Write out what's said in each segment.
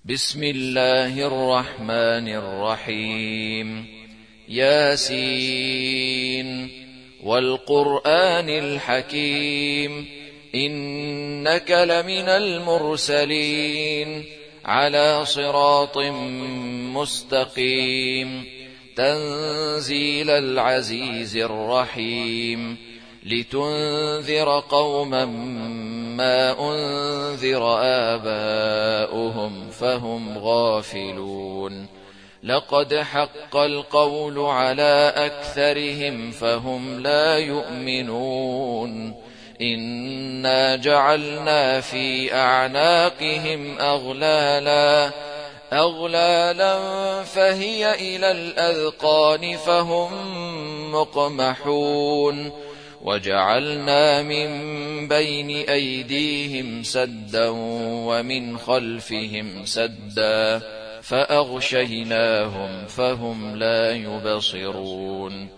بسم الله الرحمن الرحيم. ياسين والقرآن الحكيم إنك لمن المرسلين على صراط مستقيم تنزيل العزيز الرحيم لتنذر قوما ما أنذر آباؤهم فهم غافلون لقد حق القول على أكثرهم فهم لا يؤمنون إنا جعلنا في أعناقهم أغلالا فهي إلى الأذقان فهم مقمحون وجعلنا من بين أيديهم سدا ومن خلفهم سدا فأغشيناهم فهم لا يبصرون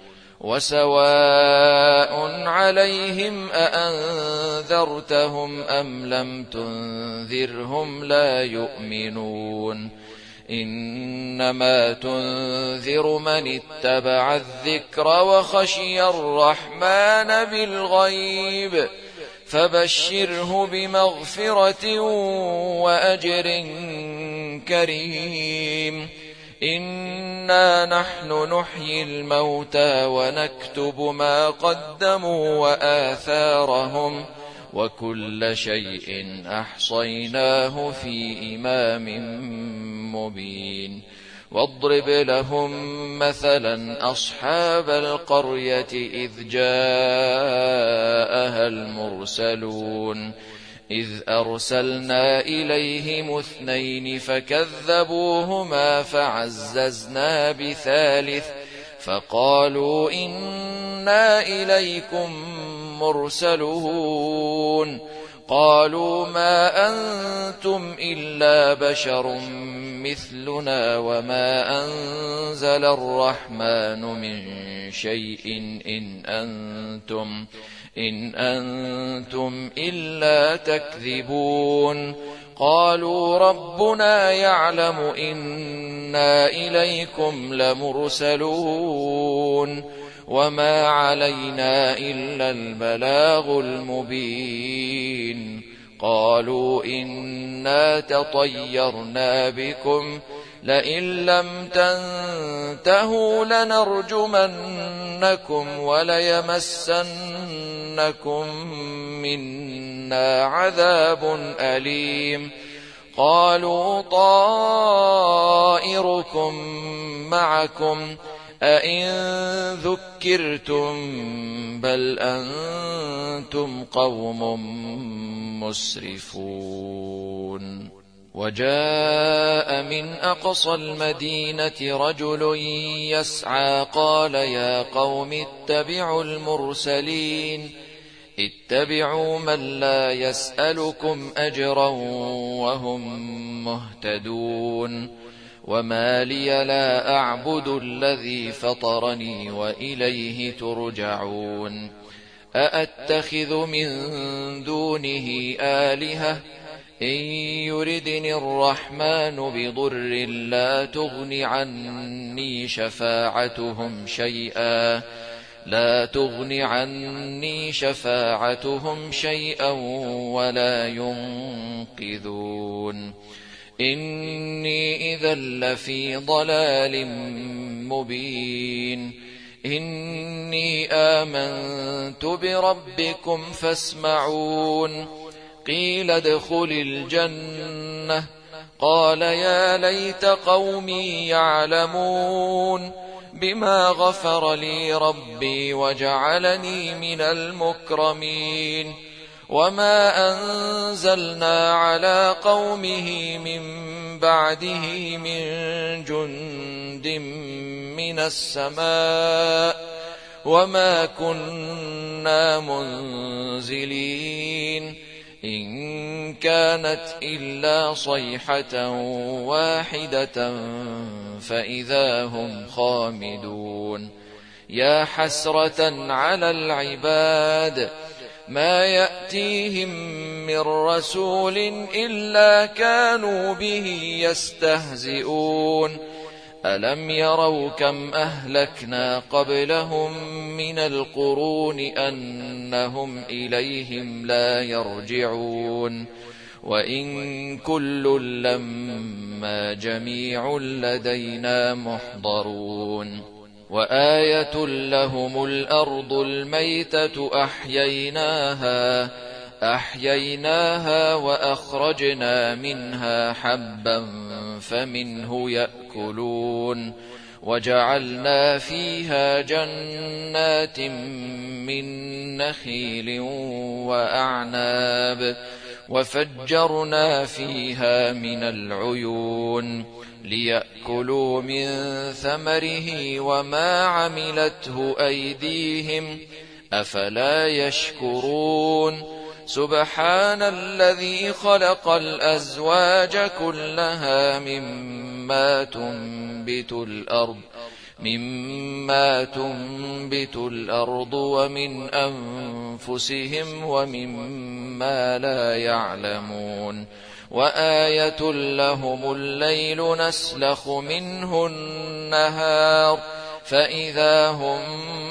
وسواء عليهم أأنذرتهم أم لم تنذرهم لا يؤمنون إنما تنذر من اتبع الذكر وخشي الرحمن بالغيب فبشره بمغفرة وأجر كريم إنا نحن نحيي الموتى ونكتب ما قدموا وآثارهم وكل شيء أحصيناه في إمام مبين واضرب لهم مثلا أصحاب القرية إذ جاءها المرسلون إذ أرسلنا إليهم 2 فكذبوهما فعززنا بثالث فقالوا إنا إليكم مرسلون قالوا ما أنتم إلا بشر مثلنا وما أنزل الرحمن من شيء إن أنتم إلا تكذبون قالوا ربنا يعلم إنا إليكم لمرسلون وما علينا إلا البلاغ المبين قالوا إنا تطيرنا بكم لئن لم تنتهوا لنرجمنكم وليمسنكم منا عذاب أليم قالوا طائركم معكم أئن ذكرتم بل أنتم قوم مسرفون وجاء من أقصى المدينة رجل يسعى قال يا قوم اتبعوا المرسلين اتبعوا من لا يسألكم أجرا وهم مهتدون وما لي لا أعبد الذي فطرني وإليه ترجعون أأتخذ من دونه آلهة إن يردني الرحمن بضر لا تغن عني شفاعتهم شيئا ولا ينقذون إني إذا لفي ضلال مبين إني آمنت بربكم فاسمعون قيل ادخل الجنة قال يا ليت قومي يعلمون بما غفر لي ربي وجعلني من المكرمين وما أنزلنا على قومه من بعده من جند من السماء وما كنا منزلين إن كانت إلا صيحة واحدة فإذا هم خامدون يا حسرة على العباد ما يأتيهم من رسول إلا كانوا به يستهزئون ألم يروا كم أهلكنا قبلهم من القرون أنهم إليهم لا يرجعون وإن كل لما جميع لدينا محضرون وآية لهم الأرض الميتة أحييناها وأخرجنا منها حبا فمنه يأكلون وجعلنا فيها جنات من نخيل وأعناب وفجرنا فيها من العيون ليأكلوا من ثمره وما عملته أيديهم أفلا يشكرون سبحان الذي خلق الأزواج كلها مما تنبت الأرض ومن أنفسهم ومما لا يعلمون وآية لهم الليل نسلخ منه النهار فإذا هم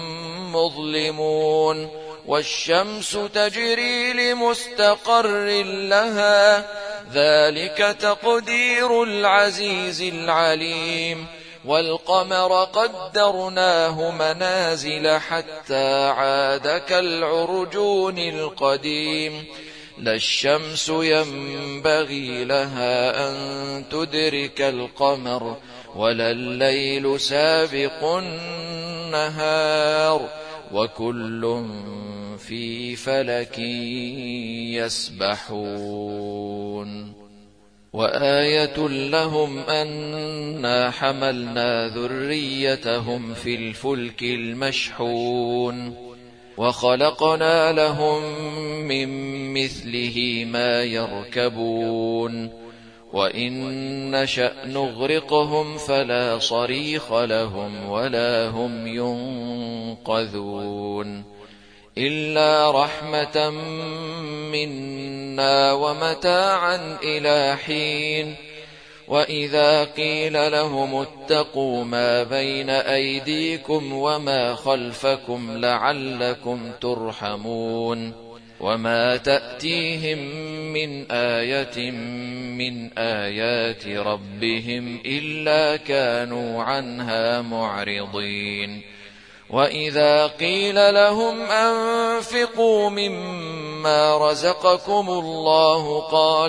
مظلمون والشمس تجري لمستقر لها ذلك تقدير العزيز العليم والقمر قدرناه منازل حتى عاد كالعرجون القديم لا الشمس ينبغي لها أن تدرك القمر ولا الليل سابق النهار وكل في فلك يسبحون وآية لهم أنا حملنا ذريتهم في الفلك المشحون وخلقنا لهم من مثله ما يركبون وإن نشأ نغرقهم فلا صريخ لهم ولا هم ينقذون إلا رحمة منا ومتاعا إلى حين وإذا قيل لهم اتقوا ما بين أيديكم وما خلفكم لعلكم ترحمون وما تأتيهم من آية من آيات ربهم إلا كانوا عنها معرضين وإذا قيل لهم أنفقوا مما رزقكم الله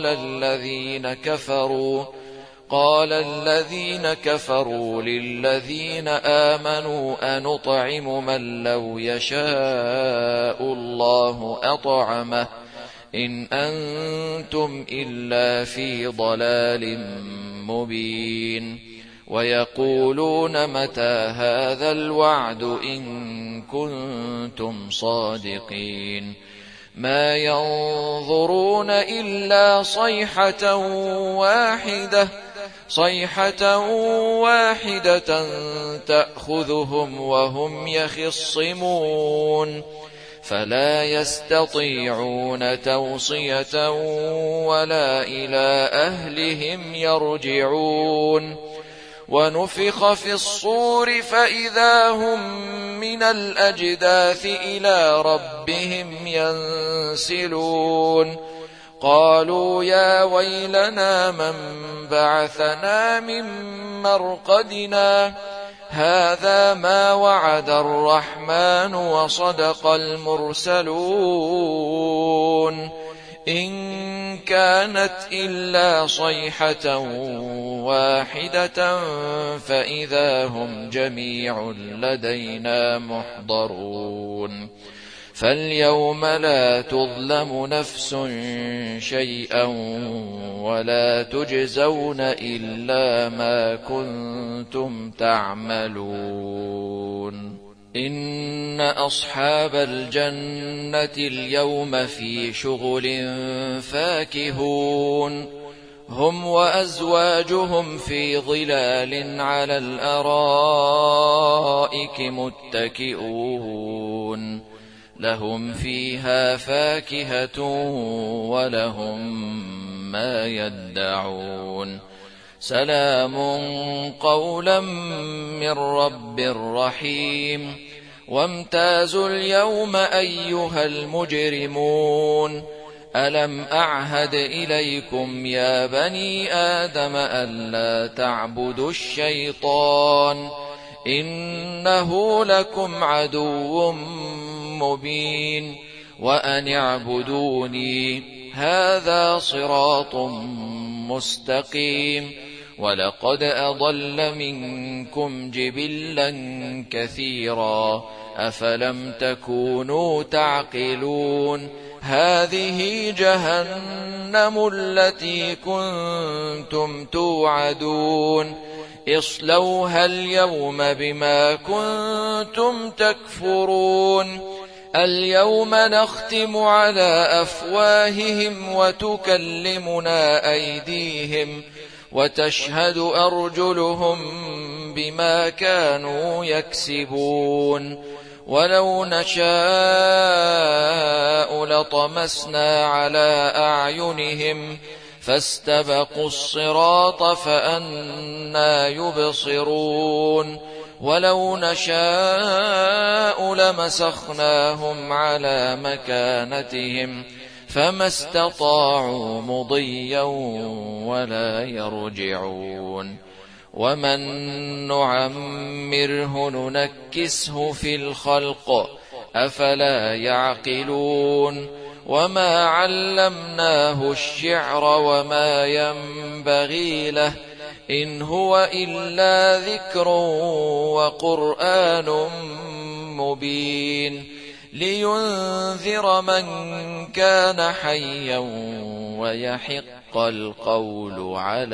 قال الذين كفروا للذين آمنوا أنطعم من لو يشاء الله أطعمه إن أنتم إلا في ضلال مبين ويقولون متى هذا الوعد إن كنتم صادقين ما ينظرون إلا صيحة واحدة تأخذهم وهم يخصمون فلا يستطيعون توصية ولا إلى أهلهم يرجعون ونفخ في الصور فإذا هم من الأجداث إلى ربهم ينسلون قالوا يا ويلنا من بعثنا من مرقدنا هذا ما وعد الرحمن وصدق المرسلون إن كانت إلا صيحة واحدة فإذا هم جميع لدينا محضرون فاليوم لا تظلم نفس شيئا ولا تجزون إلا ما كنتم تعملون إن أصحاب الجنة اليوم في شغل فاكهون هم وأزواجهم في ظلال على الأرائك متكئون لهم فيها فاكهة ولهم ما يدعون سلام قولا من رب رحيم وامتازوا اليوم أيها المجرمون ألم أعهد إليكم يا بني آدم ألا تعبدوا الشيطان إنه لكم عدو مبين وأن اعبدوني هذا صراط مستقيم ولقد أضل منكم جبلا كثيرا أفلم تكونوا تعقلون هذه جهنم التي كنتم توعدون اصلوها اليوم بما كنتم تكفرون اليوم نختم على أفواههم وتكلمنا أيديهم وتشهد أرجلهم بما كانوا يكسبون ولو نشاء لطمسنا على أعينهم فاستبقوا الصراط فأنى يبصرون ولو نشاء لمسخناهم على مكانتهم فما استطاعوا مضيا ولا يرجعون ومن نعمره ننكسه في الخلق أفلا يعقلون وما علمناه الشعر وما ينبغي له إن هو إلا ذكر وقرآن مبين لينذر من كان حيا ويحق القول على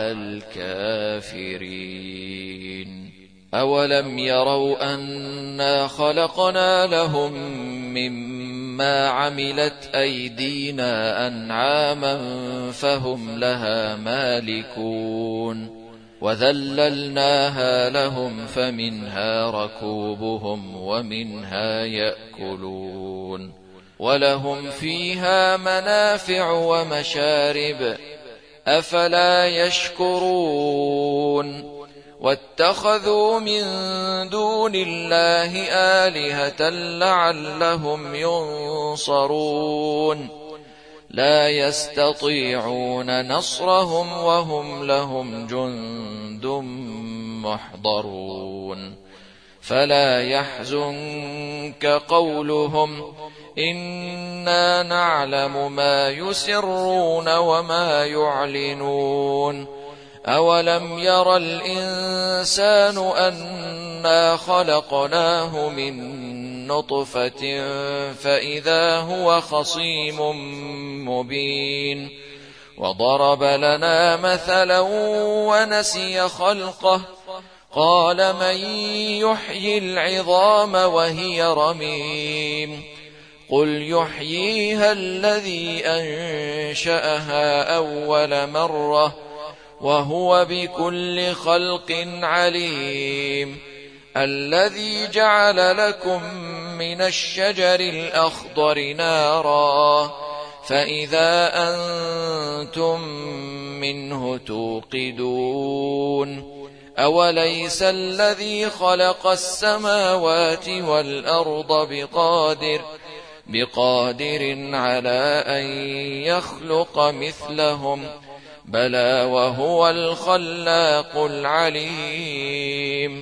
الكافرين أولم يروا أنا خلقنا لهم مما عملت أيدينا أنعاما فهم لها مالكون وذللناها لهم فمنها ركوبهم ومنها يأكلون ولهم فيها منافع ومشارب أفلا يشكرون واتخذوا من دون الله آلهة لعلهم ينصرون لا يستطيعون نصرهم وهم لهم جند محضرون فلا يحزنك قولهم إنا نعلم ما يسرون وما يعلنون أولم ير الإنسان أنا خلقناه من نطفة فإذا هو خصيم مبين وضرب لنا مثلا ونسي خلقه قال من يحيي العظام وهي رميم قل يحييها الذي أنشأها أول مرة وهو بكل خلق عليم الذي جعل لكم من الشجر الأخضر نارا فإذا أنتم منه توقدون أوليس الذي خلق السماوات والأرض بقادر على أن يخلق مثلهم بلى وهو الخلاق العليم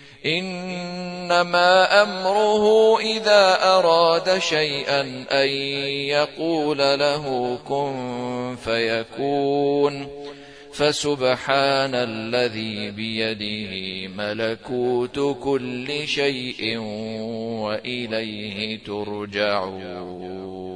إنما أمره إذا أراد شيئا أن يقول له كن فيكون فسبحان الذي بيده ملكوت كل شيء وإليه ترجعون